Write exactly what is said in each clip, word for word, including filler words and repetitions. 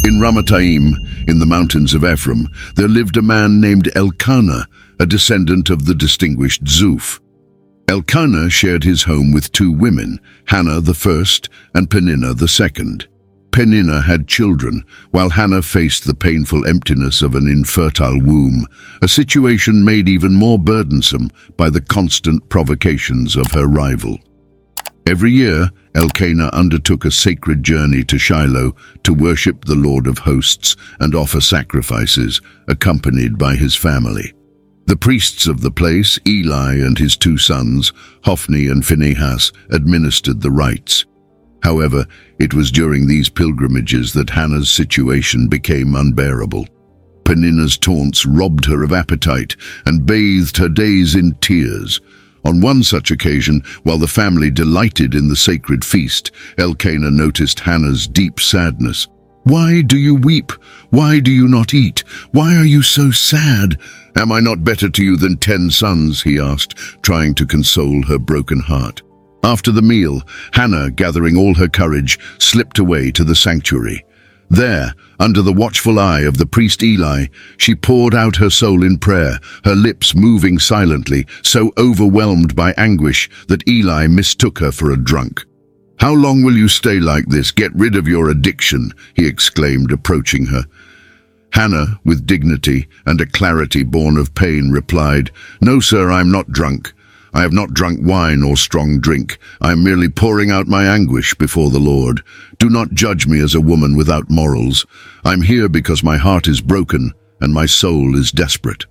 In Ramathaim, in the mountains of Ephraim, there lived a man named Elkanah, a descendant of the distinguished Zuph. Elkanah shared his home with two women, Hannah the first and Peninnah the second. Peninnah had children, while Hannah faced the painful emptiness of an infertile womb, a situation made even more burdensome by the constant provocations of her rival. Every year, Elkanah undertook a sacred journey to Shiloh to worship the Lord of hosts and offer sacrifices, accompanied by his family. The priests of the place, Eli and his two sons, Hophni and Phinehas, administered the rites. However, it was during these pilgrimages that Hannah's situation became unbearable. Peninnah's taunts robbed her of appetite and bathed her days in tears. On one such occasion, while the family delighted in the sacred feast, Elkanah noticed Hannah's deep sadness. "Why do you weep? Why do you not eat? Why are you so sad? Am I not better to you than ten sons?" he asked, trying to console her broken heart. After the meal, Hannah, gathering all her courage, slipped away to the sanctuary. There, under the watchful eye of the priest Eli, she poured out her soul in prayer, her lips moving silently, so overwhelmed by anguish that Eli mistook her for a drunk. "How long will you stay like this? Get rid of your addiction," he exclaimed, approaching her. Hannah, with dignity and a clarity born of pain, replied, "No, sir, I am not drunk. I have not drunk wine or strong drink. I am merely pouring out my anguish before the Lord. Do not judge me as a woman without morals. I am here because my heart is broken and my soul is desperate."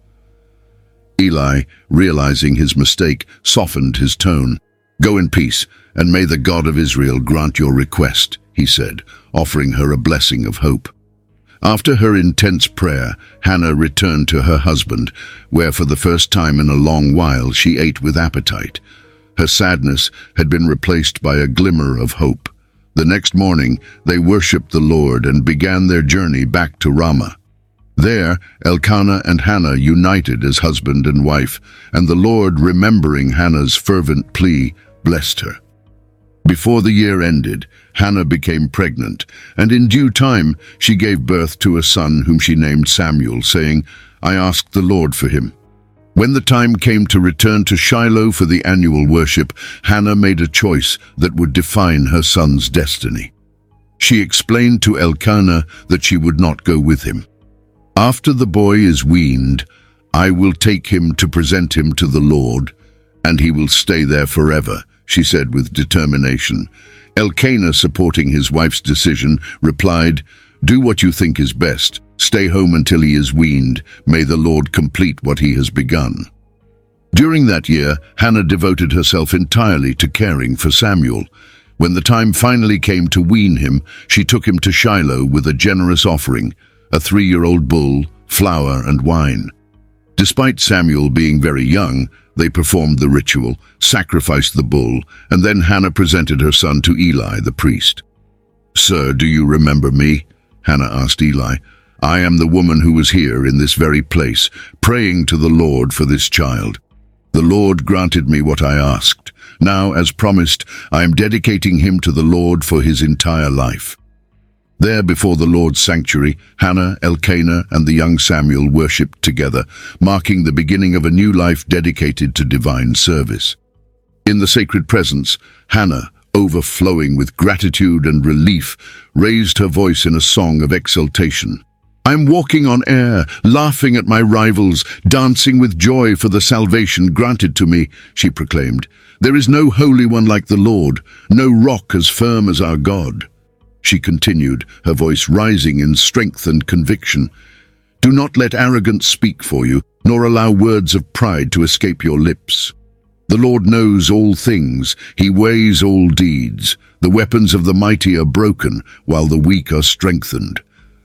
Eli, realizing his mistake, softened his tone. "Go in peace, and may the God of Israel grant your request," he said, offering her a blessing of hope. After her intense prayer, Hannah returned to her husband, where for the first time in a long while she ate with appetite. Her sadness had been replaced by a glimmer of hope. The next morning, they worshipped the Lord and began their journey back to Ramah. There, Elkanah and Hannah united as husband and wife, and the Lord, remembering Hannah's fervent plea, blessed her. Before the year ended, Hannah became pregnant, and in due time she gave birth to a son whom she named Samuel, saying, "I asked the Lord for him." When the time came to return to Shiloh for the annual worship, Hannah made a choice that would define her son's destiny. She explained to Elkanah that she would not go with him. "After the boy is weaned, I will take him to present him to the Lord, and he will stay there forever," she said with determination. Elkanah, supporting his wife's decision, replied, "Do what you think is best. Stay home until he is weaned. May the Lord complete what he has begun." During that year, Hannah devoted herself entirely to caring for Samuel. When the time finally came to wean him, she took him to Shiloh with a generous offering, a three-year-old bull, flour, and wine. Despite Samuel being very young, they performed the ritual, sacrificed the bull, and then Hannah presented her son to Eli, the priest. "Sir, do you remember me?" Hannah asked Eli. "I am the woman who was here in this very place, praying to the Lord for this child. The Lord granted me what I asked. Now, as promised, I am dedicating him to the Lord for his entire life." There, before the Lord's sanctuary, Hannah, Elkanah, and the young Samuel worshipped together, marking the beginning of a new life dedicated to divine service. In the sacred presence, Hannah, overflowing with gratitude and relief, raised her voice in a song of exultation. "I am walking on air, laughing at my rivals, dancing with joy for the salvation granted to me," she proclaimed. "There is no holy one like the Lord, no rock as firm as our God." She continued, her voice rising in strength and conviction. "Do not let arrogance speak for you, nor allow words of pride to escape your lips. The Lord knows all things, he weighs all deeds. The weapons of the mighty are broken, while the weak are strengthened."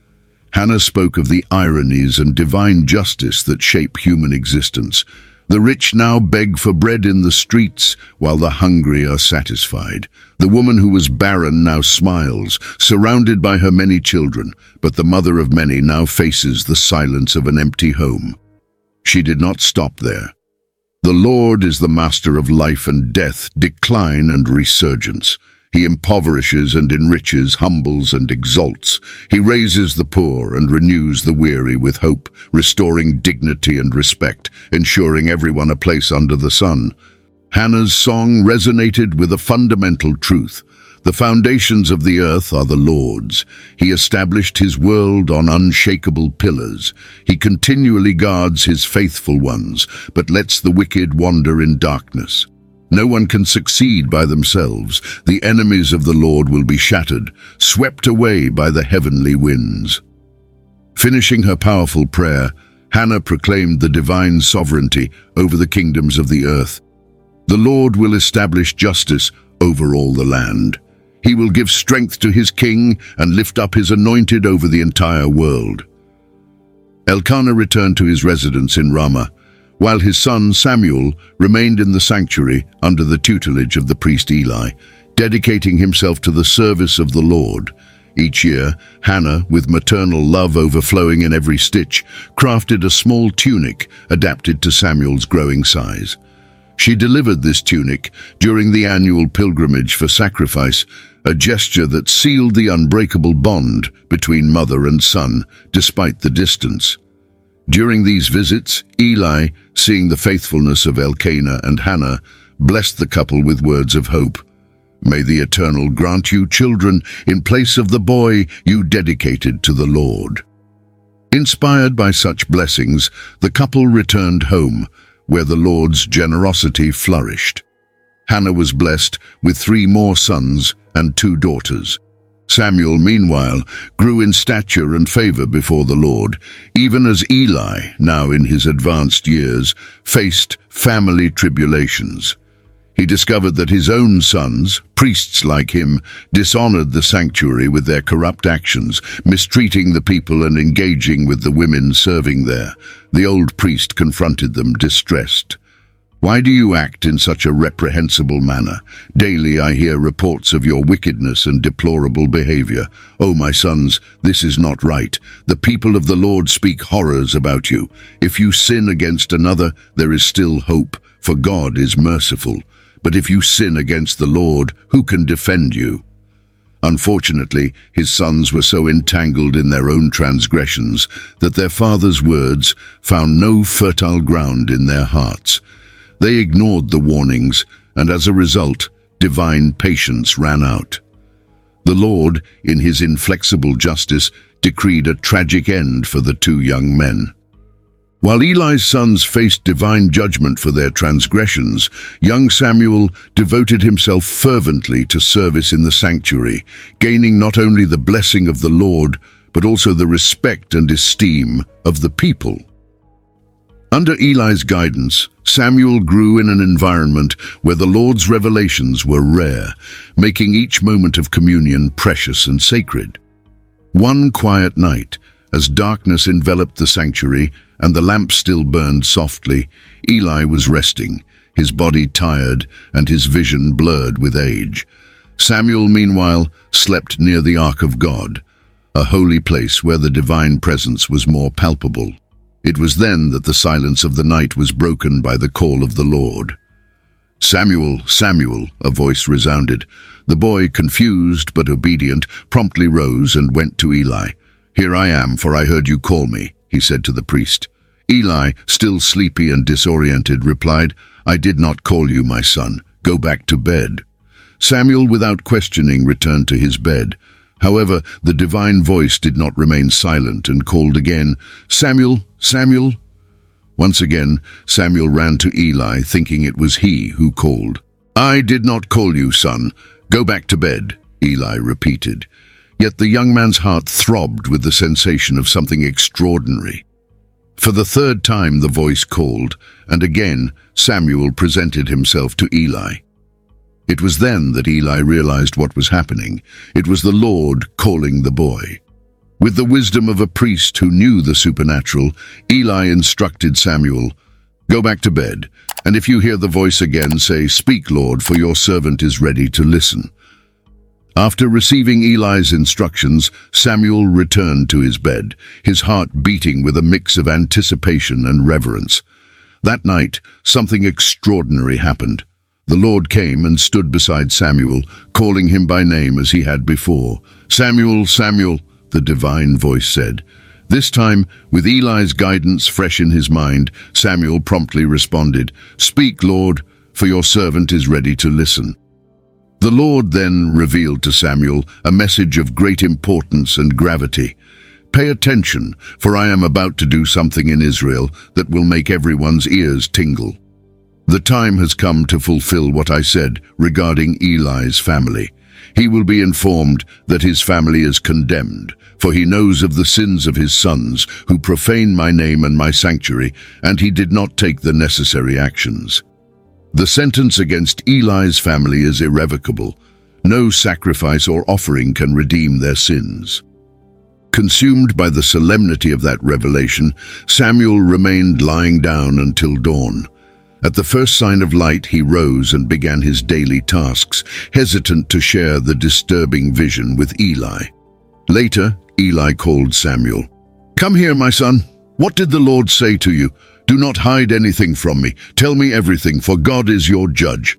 Hannah spoke of the ironies and divine justice that shape human existence. The rich now beg for bread in the streets, while the hungry are satisfied. The woman who was barren now smiles, surrounded by her many children, but the mother of many now faces the silence of an empty home. She did not stop there. "The Lord is the master of life and death, decline and resurgence. He impoverishes and enriches, humbles and exalts. He raises the poor and renews the weary with hope, restoring dignity and respect, ensuring everyone a place under the sun. Hannah's song resonated with a fundamental truth. The foundations of the earth are the Lord's. He established his world on unshakable pillars. He continually guards his faithful ones, but lets the wicked wander in darkness. No one can succeed by themselves. The enemies of the Lord will be shattered, swept away by the heavenly winds. Finishing her powerful prayer, Hannah proclaimed the divine sovereignty over the kingdoms of the earth. The Lord will establish justice over all the land. He will give strength to his king and lift up his anointed over the entire world. Elkanah returned to his residence in Ramah, while his son Samuel remained in the sanctuary under the tutelage of the priest Eli, dedicating himself to the service of the Lord. Each year, Hannah, with maternal love overflowing in every stitch, crafted a small tunic adapted to Samuel's growing size. She delivered this tunic during the annual pilgrimage for sacrifice, a gesture that sealed the unbreakable bond between mother and son, despite the distance. During these visits, Eli, seeing the faithfulness of Elkanah and Hannah, blessed the couple with words of hope. May the Eternal grant you children in place of the boy you dedicated to the Lord. Inspired by such blessings, the couple returned home, where the Lord's generosity flourished. Hannah was blessed with three more sons and two daughters. Samuel, meanwhile, grew in stature and favor before the Lord, even as Eli, now in his advanced years, faced family tribulations. He discovered that his own sons, priests like him, dishonored the sanctuary with their corrupt actions, mistreating the people and engaging with the women serving there. The old priest confronted them, distressed. "Why do you act in such a reprehensible manner? Daily I hear reports of your wickedness and deplorable behavior. Oh, my sons, this is not right. The people of the Lord speak horrors about you. If you sin against another, there is still hope, for God is merciful. But if you sin against the Lord, who can defend you?" Unfortunately, his sons were so entangled in their own transgressions that their father's words found no fertile ground in their hearts. They ignored the warnings, and as a result, divine patience ran out. The Lord, in his inflexible justice, decreed a tragic end for the two young men. While Eli's sons faced divine judgment for their transgressions, young Samuel devoted himself fervently to service in the sanctuary, gaining not only the blessing of the Lord, but also the respect and esteem of the people. Under Eli's guidance, Samuel grew in an environment where the Lord's revelations were rare, making each moment of communion precious and sacred. One quiet night, as darkness enveloped the sanctuary and the lamp still burned softly, Eli was resting, his body tired and his vision blurred with age. Samuel, meanwhile, slept near the Ark of God, a holy place where the divine presence was more palpable. It was then that the silence of the night was broken by the call of the Lord. "Samuel, Samuel," a voice resounded. The boy, confused but obedient, promptly rose and went to Eli. "Here I am, for I heard you call me," he said to the priest. Eli, still sleepy and disoriented, replied, "I did not call you, my son. Go back to bed." Samuel, without questioning, returned to his bed. However, the divine voice did not remain silent and called again, "Samuel, Samuel." Once again, Samuel ran to Eli, thinking it was he who called. "I did not call you, son. Go back to bed," Eli repeated. Yet the young man's heart throbbed with the sensation of something extraordinary. For the third time the voice called, and again Samuel presented himself to Eli. It was then that Eli realized what was happening. It was the Lord calling the boy. With the wisdom of a priest who knew the supernatural, Eli instructed Samuel, "Go back to bed, and if you hear the voice again, say, 'Speak, Lord, for your servant is ready to listen.'" After receiving Eli's instructions, Samuel returned to his bed, his heart beating with a mix of anticipation and reverence. That night, something extraordinary happened. The Lord came and stood beside Samuel, calling him by name as he had before. "Samuel, Samuel," the divine voice said. This time, with Eli's guidance fresh in his mind, Samuel promptly responded, "Speak, Lord, for your servant is ready to listen." The Lord then revealed to Samuel a message of great importance and gravity. "Pay attention, for I am about to do something in Israel that will make everyone's ears tingle. The time has come to fulfill what I said regarding Eli's family. He will be informed that his family is condemned, for he knows of the sins of his sons, who profane my name and my sanctuary, and he did not take the necessary actions. The sentence against Eli's family is irrevocable. No sacrifice or offering can redeem their sins." Consumed by the solemnity of that revelation, Samuel remained lying down until dawn. At the first sign of light, he rose and began his daily tasks, hesitant to share the disturbing vision with Eli. Later, Eli called Samuel. "Come here, my son. What did the Lord say to you? Do not hide anything from me. Tell me everything, for God is your judge."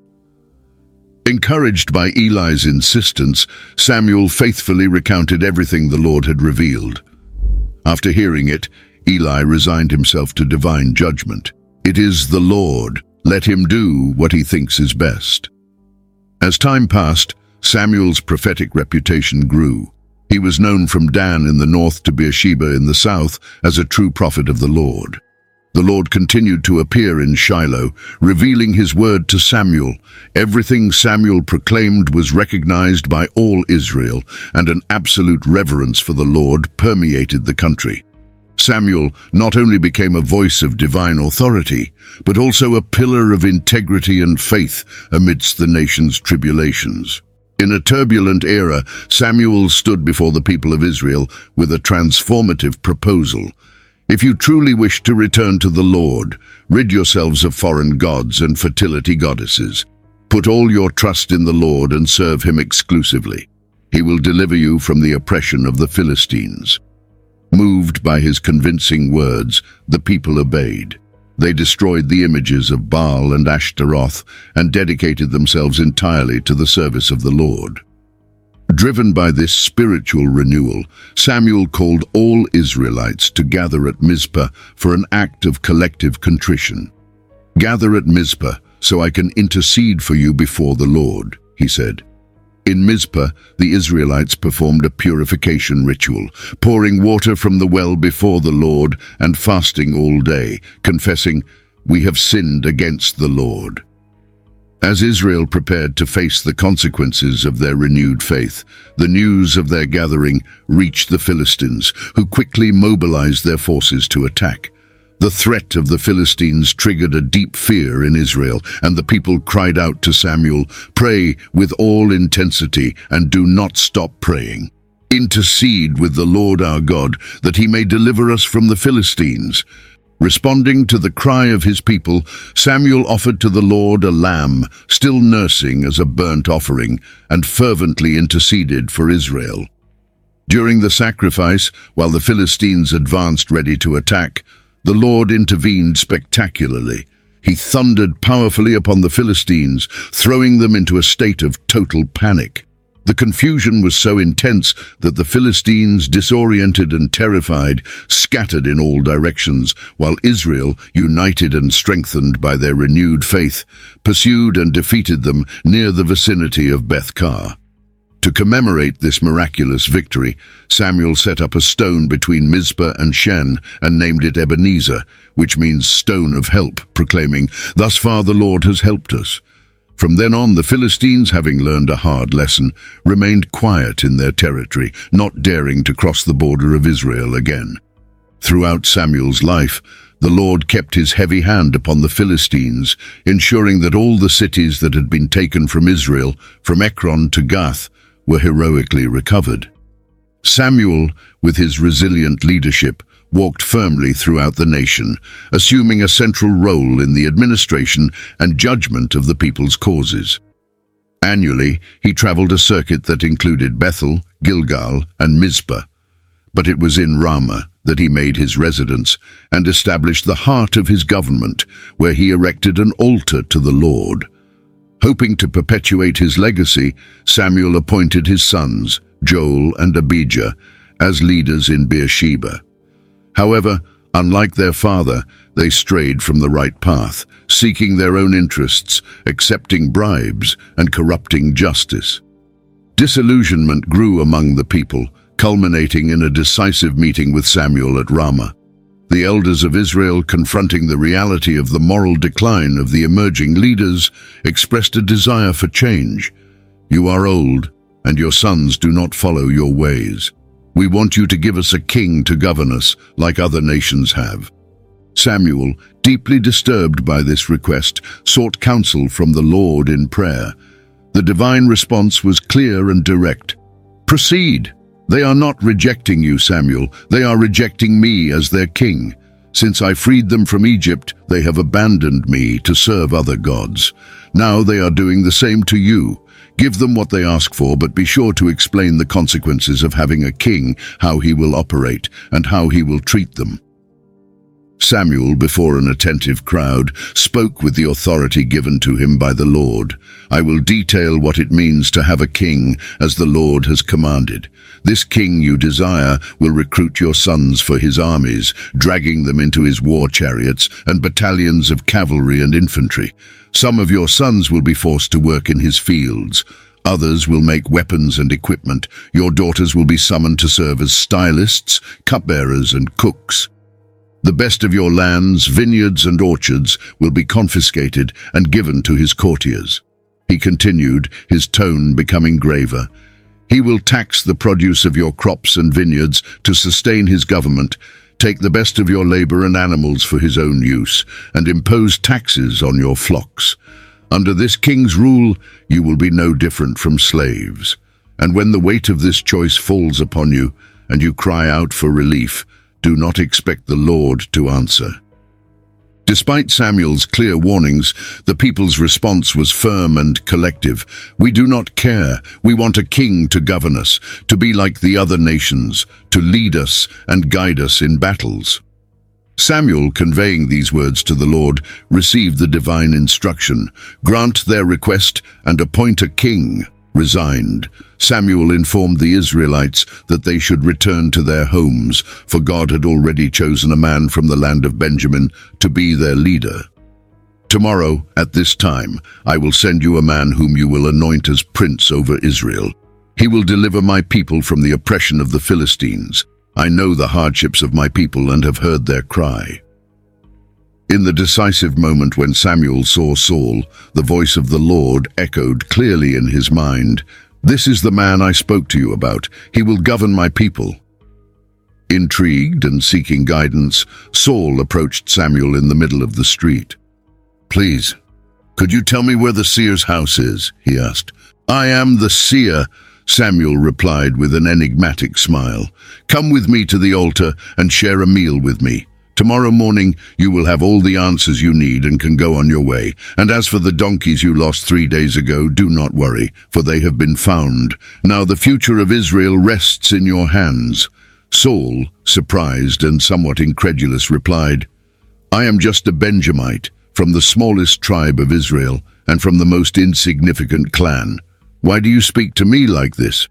Encouraged by Eli's insistence, Samuel faithfully recounted everything the Lord had revealed. After hearing it, Eli resigned himself to divine judgment. "It is the Lord. Let him do what he thinks is best." As time passed, Samuel's prophetic reputation grew. He was known from Dan in the north to Beersheba in the south as a true prophet of the Lord. The Lord continued to appear in Shiloh, revealing his word to Samuel. Everything Samuel proclaimed was recognized by all Israel, and an absolute reverence for the Lord permeated the country. Samuel not only became a voice of divine authority, but also a pillar of integrity and faith amidst the nation's tribulations. In a turbulent era, Samuel stood before the people of Israel with a transformative proposal. "If you truly wish to return to the Lord, rid yourselves of foreign gods and fertility goddesses. Put all your trust in the Lord and serve him exclusively. He will deliver you from the oppression of the Philistines." Moved by his convincing words, the people obeyed. They destroyed the images of Baal and Ashtaroth and dedicated themselves entirely to the service of the Lord. Driven by this spiritual renewal, Samuel called all Israelites to gather at Mizpah for an act of collective contrition. "Gather at Mizpah so I can intercede for you before the Lord," he said. In Mizpah, the Israelites performed a purification ritual, pouring water from the well before the Lord and fasting all day, confessing, "We have sinned against the Lord." As Israel prepared to face the consequences of their renewed faith, the news of their gathering reached the Philistines, who quickly mobilized their forces to attack. The threat of the Philistines triggered a deep fear in Israel, and the people cried out to Samuel, "Pray with all intensity and do not stop praying. Intercede with the Lord our God, that he may deliver us from the Philistines." Responding to the cry of his people, Samuel offered to the Lord a lamb, still nursing as a burnt offering, and fervently interceded for Israel. During the sacrifice, while the Philistines advanced ready to attack, the Lord intervened spectacularly. He thundered powerfully upon the Philistines, throwing them into a state of total panic. The confusion was so intense that the Philistines, disoriented and terrified, scattered in all directions, while Israel, united and strengthened by their renewed faith, pursued and defeated them near the vicinity of Beth-kar. To commemorate this miraculous victory, Samuel set up a stone between Mizpah and Shen and named it Ebenezer, which means stone of help, proclaiming, "Thus far the Lord has helped us." From then on, the Philistines, having learned a hard lesson, remained quiet in their territory, not daring to cross the border of Israel again. Throughout Samuel's life, the Lord kept his heavy hand upon the Philistines, ensuring that all the cities that had been taken from Israel, from Ekron to Gath, were heroically recovered. Samuel, with his resilient leadership, walked firmly throughout the nation, assuming a central role in the administration and judgment of the people's causes. Annually, he traveled a circuit that included Bethel, Gilgal, and Mizpah. But it was in Ramah that he made his residence and established the heart of his government, where he erected an altar to the Lord. Hoping to perpetuate his legacy, Samuel appointed his sons, Joel and Abijah, as leaders in Beersheba. However, unlike their father, they strayed from the right path, seeking their own interests, accepting bribes, and corrupting justice. Disillusionment grew among the people, culminating in a decisive meeting with Samuel at Ramah. The elders of Israel, confronting the reality of the moral decline of the emerging leaders, expressed a desire for change. "You are old, and your sons do not follow your ways. We want you to give us a king to govern us, like other nations have." Samuel, deeply disturbed by this request, sought counsel from the Lord in prayer. The divine response was clear and direct. "Proceed. They are not rejecting you, Samuel. They are rejecting me as their king. Since I freed them from Egypt, they have abandoned me to serve other gods. Now they are doing the same to you. Give them what they ask for, but be sure to explain the consequences of having a king, how he will operate, and how he will treat them." Samuel, before an attentive crowd, spoke with the authority given to him by the Lord. "I will detail what it means to have a king, as the Lord has commanded. This king you desire will recruit your sons for his armies, dragging them into his war chariots and battalions of cavalry and infantry. Some of your sons will be forced to work in his fields. Others will make weapons and equipment. Your daughters will be summoned to serve as stylists, cupbearers, and cooks. The best of your lands, vineyards, and orchards will be confiscated and given to his courtiers." He continued, his tone becoming graver. "He will tax the produce of your crops and vineyards to sustain his government, take the best of your labor and animals for his own use, and impose taxes on your flocks. Under this king's rule, you will be no different from slaves. And when the weight of this choice falls upon you, and you cry out for relief, do not expect the Lord to answer." Despite Samuel's clear warnings, the people's response was firm and collective. "We do not care. We want a king to govern us, to be like the other nations, to lead us and guide us in battles." Samuel, conveying these words to the Lord, received the divine instruction: "Grant their request and appoint a king." Resigned, Samuel informed the Israelites that they should return to their homes, for God had already chosen a man from the land of Benjamin to be their leader. "Tomorrow, at this time, I will send you a man whom you will anoint as prince over Israel. He will deliver my people from the oppression of the Philistines. I know the hardships of my people and have heard their cry." In the decisive moment when Samuel saw Saul, the voice of the Lord echoed clearly in his mind, "This is the man I spoke to you about. He will govern my people." Intrigued and seeking guidance, Saul approached Samuel in the middle of the street. "Please, could you tell me where the seer's house is?" he asked. "I am the seer," Samuel replied with an enigmatic smile. "Come with me to the altar and share a meal with me. Tomorrow morning you will have all the answers you need and can go on your way. And as for the donkeys you lost three days ago, do not worry, for they have been found. Now the future of Israel rests in your hands." Saul, surprised and somewhat incredulous, replied, "I am just a Benjamite, from the smallest tribe of Israel, and from the most insignificant clan. Why do you speak to me like this?"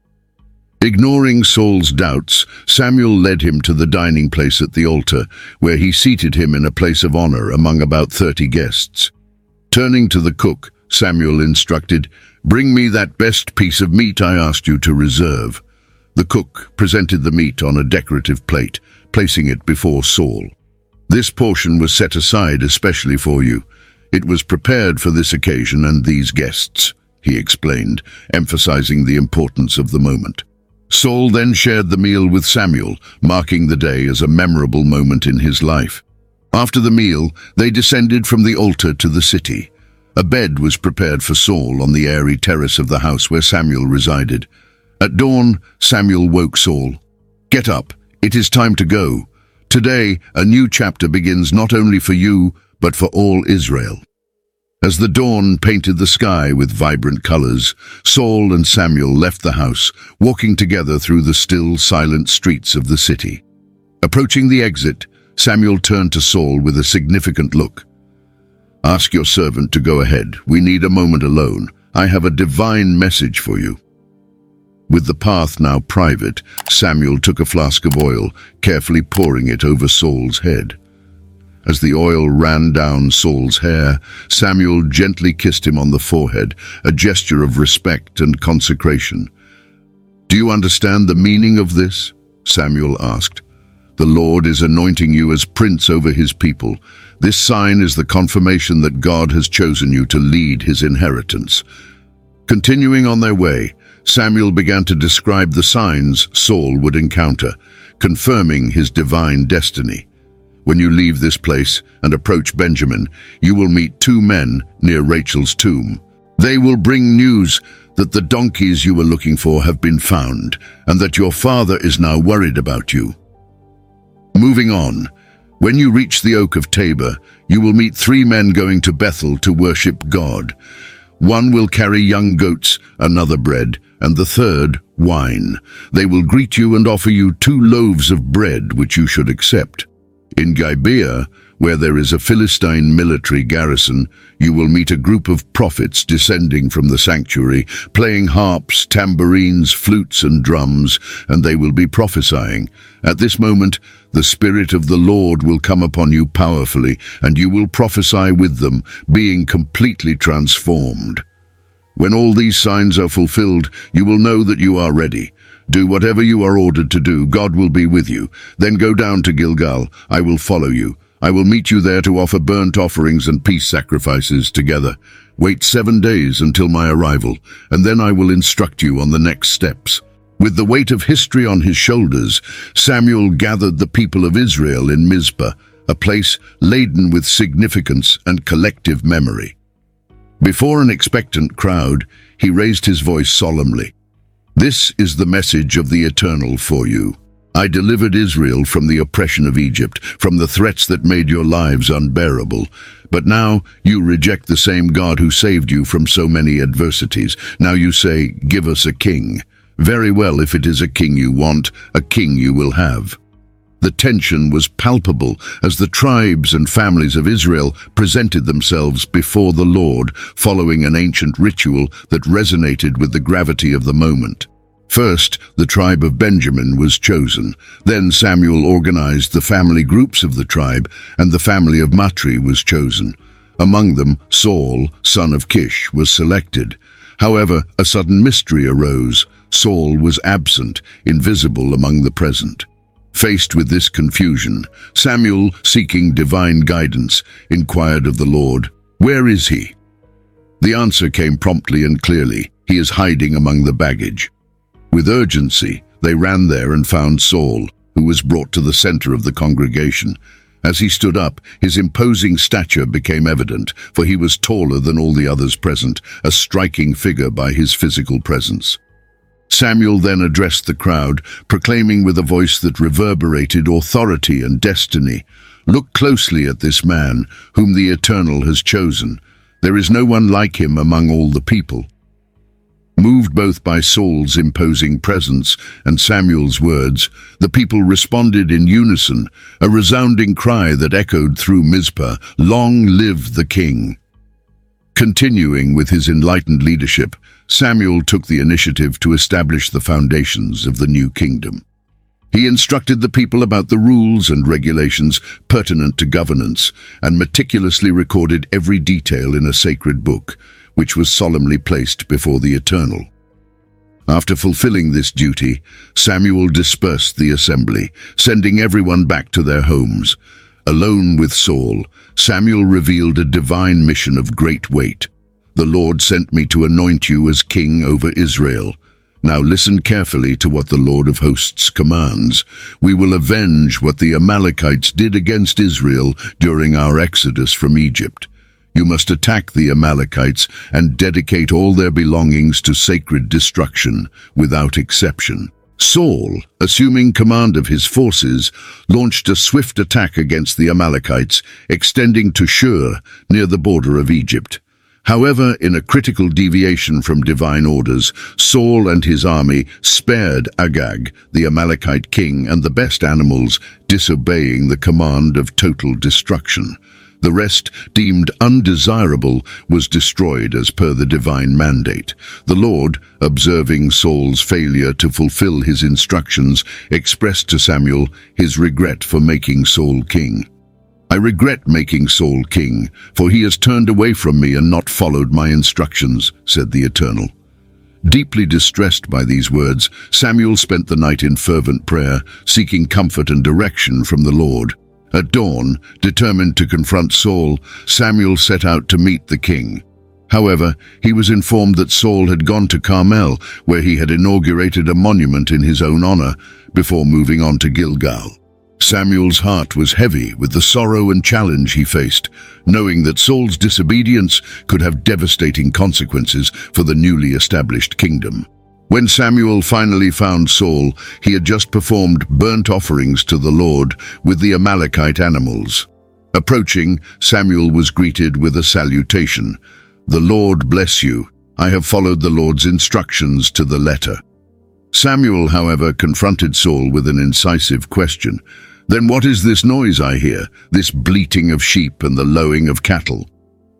Ignoring Saul's doubts, Samuel led him to the dining place at the altar, where he seated him in a place of honor among about thirty guests. Turning to the cook, Samuel instructed, "Bring me that best piece of meat I asked you to reserve." The cook presented the meat on a decorative plate, placing it before Saul. "This portion was set aside especially for you. It was prepared for this occasion and these guests," he explained, emphasizing the importance of the moment. Saul then shared the meal with Samuel, marking the day as a memorable moment in his life. After the meal, they descended from the altar to the city. A bed was prepared for Saul on the airy terrace of the house where Samuel resided. At dawn, Samuel woke Saul. "Get up, it is time to go. Today, a new chapter begins not only for you, but for all Israel." As the dawn painted the sky with vibrant colors, Saul and Samuel left the house, walking together through the still, silent streets of the city. Approaching the exit, Samuel turned to Saul with a significant look. Ask your servant to go ahead. We need a moment alone. I have a divine message for you." With the path now private, Samuel took a flask of oil, carefully pouring it over Saul's head. As the oil ran down Saul's hair, Samuel gently kissed him on the forehead, a gesture of respect and consecration. "Do you understand the meaning of this?" Samuel asked. "The Lord is anointing you as prince over his people. This sign is the confirmation that God has chosen you to lead his inheritance." Continuing on their way, Samuel began to describe the signs Saul would encounter, confirming his divine destiny. "When you leave this place and approach Benjamin, you will meet two men near Rachel's tomb. They will bring news that the donkeys you were looking for have been found, and that your father is now worried about you." Moving on, when you reach the Oak of Tabor, you will meet three men going to Bethel to worship God. One will carry young goats, another bread, and the third wine. They will greet you and offer you two loaves of bread, which you should accept. In Gibeah, where there is a Philistine military garrison, you will meet a group of prophets descending from the sanctuary, playing harps, tambourines, flutes, and drums, and they will be prophesying. At this moment, the Spirit of the Lord will come upon you powerfully, and you will prophesy with them, being completely transformed. When all these signs are fulfilled, you will know that you are ready. Do whatever you are ordered to do. God will be with you. Then go down to Gilgal. I will follow you. I will meet you there to offer burnt offerings and peace sacrifices together. Wait seven days until my arrival, and then I will instruct you on the next steps." With the weight of history on his shoulders, Samuel gathered the people of Israel in Mizpah, a place laden with significance and collective memory. Before an expectant crowd, he raised his voice solemnly. "This is the message of the Eternal for you. I delivered Israel from the oppression of Egypt, from the threats that made your lives unbearable. But now you reject the same God who saved you from so many adversities. Now you say, 'Give us a king.' Very well, if it is a king you want, a king you will have." The tension was palpable as the tribes and families of Israel presented themselves before the Lord, following an ancient ritual that resonated with the gravity of the moment. First, the tribe of Benjamin was chosen. Then Samuel organized the family groups of the tribe, and the family of Matri was chosen. Among them, Saul, son of Kish, was selected. However, a sudden mystery arose. Saul was absent, invisible among the present. Faced with this confusion, Samuel, seeking divine guidance, inquired of the Lord, "Where is he?" The answer came promptly and clearly. "He is hiding among the baggage." With urgency, they ran there and found Saul, who was brought to the center of the congregation. As he stood up, his imposing stature became evident, for he was taller than all the others present, a striking figure by his physical presence. Samuel then addressed the crowd, proclaiming with a voice that reverberated authority and destiny, "Look closely at this man, whom the Eternal has chosen. There is no one like him among all the people." Moved both by Saul's imposing presence and Samuel's words, the people responded in unison, a resounding cry that echoed through Mizpah, "Long live the king!" Continuing with his enlightened leadership, Samuel took the initiative to establish the foundations of the new kingdom. He instructed the people about the rules and regulations pertinent to governance, and meticulously recorded every detail in a sacred book, which was solemnly placed before the Eternal. After fulfilling this duty, Samuel dispersed the assembly, sending everyone back to their homes. Alone with Saul, Samuel revealed a divine mission of great weight. "The Lord sent me to anoint you as king over Israel. Now listen carefully to what the Lord of hosts commands. We will avenge what the Amalekites did against Israel during our exodus from Egypt. You must attack the Amalekites and dedicate all their belongings to sacred destruction, without exception." Saul, assuming command of his forces, launched a swift attack against the Amalekites, extending to Shur, near the border of Egypt. However, in a critical deviation from divine orders, Saul and his army spared Agag, the Amalekite king, and the best animals, disobeying the command of total destruction. The rest, deemed undesirable, was destroyed as per the divine mandate. The Lord, observing Saul's failure to fulfill his instructions, expressed to Samuel his regret for making Saul king. "I regret making Saul king, for he has turned away from me and not followed my instructions," said the Eternal. Deeply distressed by these words, Samuel spent the night in fervent prayer, seeking comfort and direction from the Lord. At dawn, determined to confront Saul, Samuel set out to meet the king. However, he was informed that Saul had gone to Carmel, where he had inaugurated a monument in his own honor, before moving on to Gilgal. Samuel's heart was heavy with the sorrow and challenge he faced, knowing that Saul's disobedience could have devastating consequences for the newly established kingdom. When Samuel finally found Saul, he had just performed burnt offerings to the Lord with the Amalekite animals. Approaching, Samuel was greeted with a salutation. "The Lord bless you. I have followed the Lord's instructions to the letter." Samuel, however, confronted Saul with an incisive question. "Then what is this noise I hear, this bleating of sheep and the lowing of cattle?"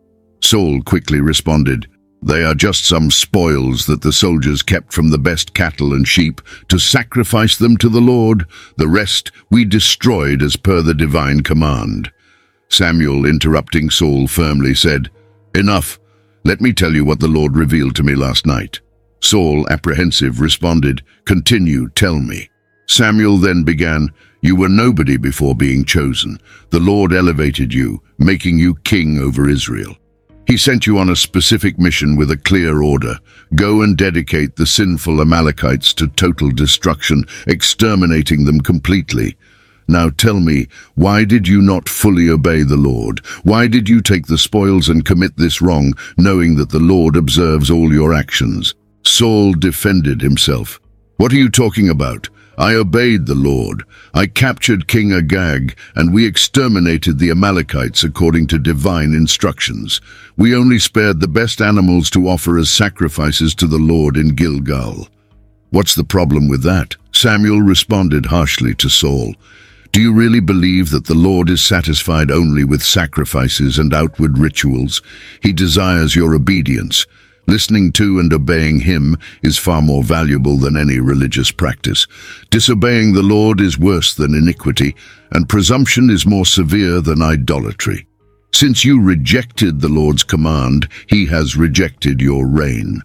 Saul quickly responded, "They are just some spoils that the soldiers kept from the best cattle and sheep to sacrifice them to the Lord. The rest we destroyed as per the divine command." Samuel, interrupting Saul, firmly said, "Enough. Let me tell you what the Lord revealed to me last night." Saul, apprehensive, responded, "Continue, tell me." Samuel then began, "You were nobody before being chosen. The Lord elevated you, making you king over Israel. He sent you on a specific mission with a clear order. Go and dedicate the sinful Amalekites to total destruction, exterminating them completely. Now tell me, why did you not fully obey the Lord? Why did you take the spoils and commit this wrong, knowing that the Lord observes all your actions?" Saul defended himself. "What are you talking about? I obeyed the Lord. I captured King Agag, and we exterminated the Amalekites according to divine instructions. We only spared the best animals to offer as sacrifices to the Lord in Gilgal." "What's the problem with that?" Samuel responded harshly to Saul. "Do you really believe that the Lord is satisfied only with sacrifices and outward rituals? He desires your obedience. Listening to and obeying him is far more valuable than any religious practice. Disobeying the Lord is worse than iniquity, and presumption is more severe than idolatry. Since you rejected the Lord's command, he has rejected your reign."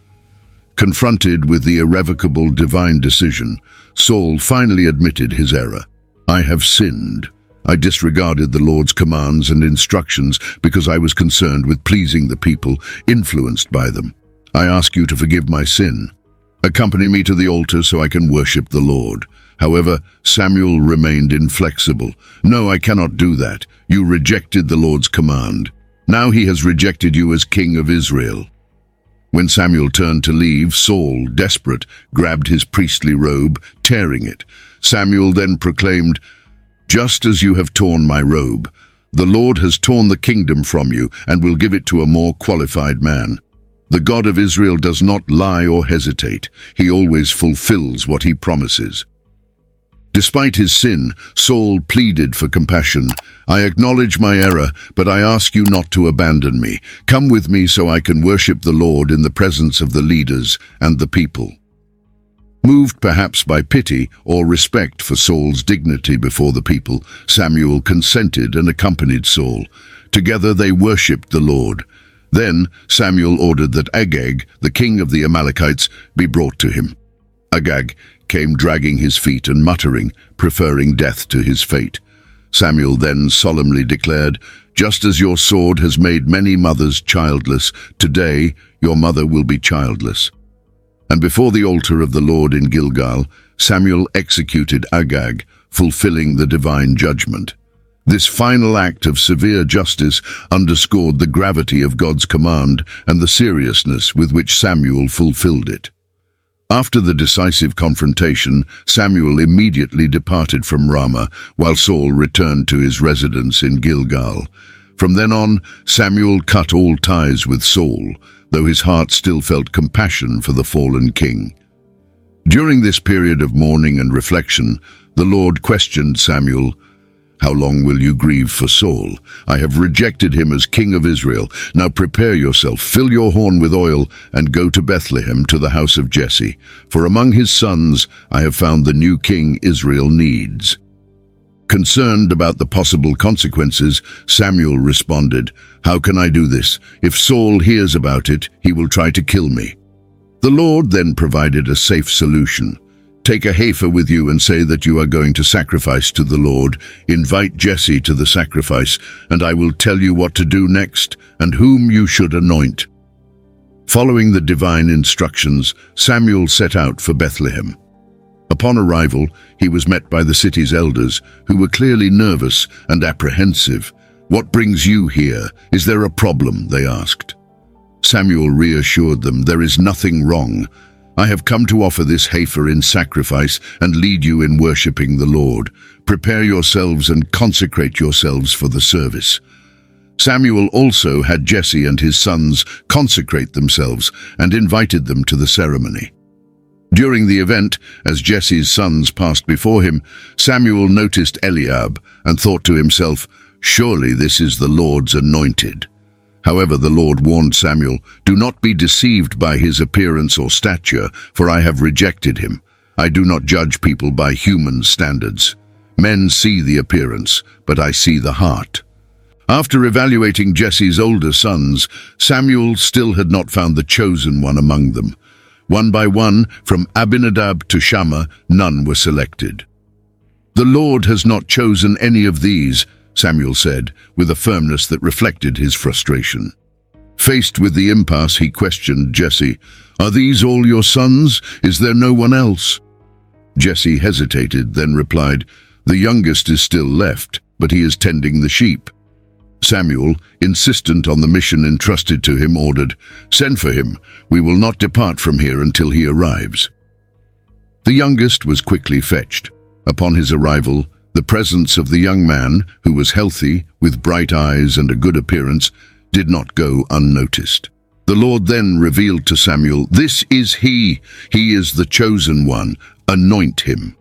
Confronted with the irrevocable divine decision, Saul finally admitted his error. "I have sinned. I disregarded the Lord's commands and instructions because I was concerned with pleasing the people, influenced by them. I ask you to forgive my sin. Accompany me to the altar so I can worship the Lord." However, Samuel remained inflexible. "No, I cannot do that. You rejected the Lord's command. Now he has rejected you as king of Israel." When Samuel turned to leave, Saul, desperate, grabbed his priestly robe, tearing it. Samuel then proclaimed, "Just as you have torn my robe, the Lord has torn the kingdom from you and will give it to a more qualified man. The God of Israel does not lie or hesitate. He always fulfills what he promises." Despite his sin, Saul pleaded for compassion. "I acknowledge my error, but I ask you not to abandon me. Come with me so I can worship the Lord in the presence of the leaders and the people." Moved perhaps by pity or respect for Saul's dignity before the people, Samuel consented and accompanied Saul. Together they worshipped the Lord. Then Samuel ordered that Agag, the king of the Amalekites, be brought to him. Agag came dragging his feet and muttering, preferring death to his fate. Samuel then solemnly declared, "Just as your sword has made many mothers childless, today your mother will be childless." And before the altar of the Lord in Gilgal, Samuel executed Agag, fulfilling the divine judgment. This final act of severe justice underscored the gravity of God's command and the seriousness with which Samuel fulfilled it. After the decisive confrontation, Samuel immediately departed from Ramah, while Saul returned to his residence in Gilgal. From then on, Samuel cut all ties with Saul, though his heart still felt compassion for the fallen king. During this period of mourning and reflection, the Lord questioned Samuel, How long will you grieve for Saul? I have rejected him as king of Israel. Now prepare yourself, fill your horn with oil, and go to Bethlehem, to the house of Jesse. For among his sons I have found the new king Israel needs." Concerned about the possible consequences, Samuel responded, "How can I do this? If Saul hears about it, he will try to kill me." The Lord then provided a safe solution. "Take a heifer with you and say that you are going to sacrifice to the Lord. Invite Jesse to the sacrifice, and I will tell you what to do next and whom you should anoint." Following the divine instructions, Samuel set out for Bethlehem. Upon arrival, he was met by the city's elders, who were clearly nervous and apprehensive. "What brings you here? Is there a problem?" they asked. Samuel reassured them, "There is nothing wrong. I have come to offer this heifer in sacrifice and lead you in worshipping the Lord. Prepare yourselves and consecrate yourselves for the service." Samuel also had Jesse and his sons consecrate themselves and invited them to the ceremony. During the event, as Jesse's sons passed before him, Samuel noticed Eliab and thought to himself, "Surely this is the Lord's anointed." However, the Lord warned Samuel, "Do not be deceived by his appearance or stature, for I have rejected him. I do not judge people by human standards. Men see the appearance, but I see the heart." After evaluating Jesse's older sons, Samuel still had not found the chosen one among them. One by one, from Abinadab to Shammah, none were selected. "The Lord has not chosen any of these," Samuel said, with a firmness that reflected his frustration. Faced with the impasse, he questioned Jesse, "Are these all your sons? Is there no one else?" Jesse hesitated, then replied, "The youngest is still left, but he is tending the sheep." Samuel, insistent on the mission entrusted to him, ordered, "Send for him. We will not depart from here until he arrives." The youngest was quickly fetched. Upon his arrival, the presence of the young man, who was healthy, with bright eyes and a good appearance, did not go unnoticed. The Lord then revealed to Samuel, "This is he. He is the chosen one. Anoint him."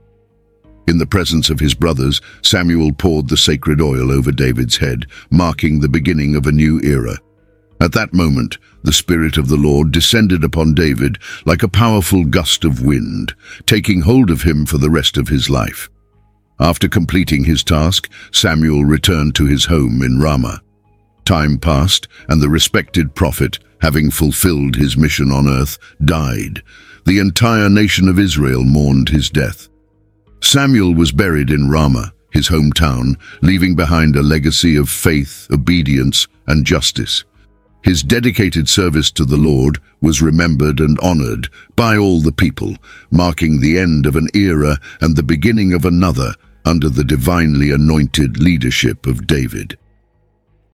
In the presence of his brothers, Samuel poured the sacred oil over David's head, marking the beginning of a new era. At that moment, the Spirit of the Lord descended upon David like a powerful gust of wind, taking hold of him for the rest of his life. After completing his task, Samuel returned to his home in Ramah. Time passed, and the respected prophet, having fulfilled his mission on earth, died. The entire nation of Israel mourned his death. Samuel was buried in Ramah, his hometown, leaving behind a legacy of faith, obedience, and justice. His dedicated service to the Lord was remembered and honored by all the people, marking the end of an era and the beginning of another under the divinely anointed leadership of David.